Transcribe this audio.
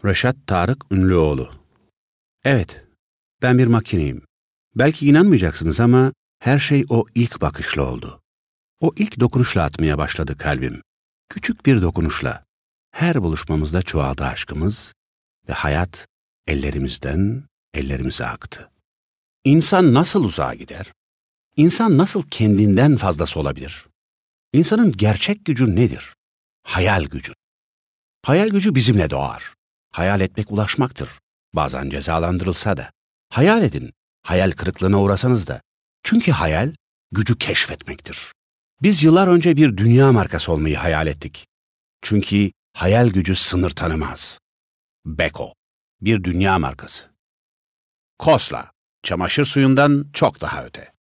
Reşat Tarık Ünlüoğlu. Evet, ben bir makineyim. Belki inanmayacaksınız ama her şey o ilk bakışla oldu. O ilk dokunuşla atmaya başladı kalbim. Küçük bir dokunuşla. Her buluşmamızda çoğaldı aşkımız ve hayat ellerimizden ellerimize aktı. İnsan nasıl uzağa gider? İnsan nasıl kendinden fazlası olabilir? İnsanın gerçek gücü nedir? Hayal gücü. Hayal gücü bizimle doğar. Hayal etmek ulaşmaktır. Bazen cezalandırılsa da. Hayal edin, hayal kırıklığına uğrasanız da. Çünkü hayal, gücü keşfetmektir. Biz yıllar önce bir dünya markası olmayı hayal ettik. Çünkü hayal gücü sınır tanımaz. Beko, bir dünya markası. Kosla, çamaşır suyundan çok daha öte.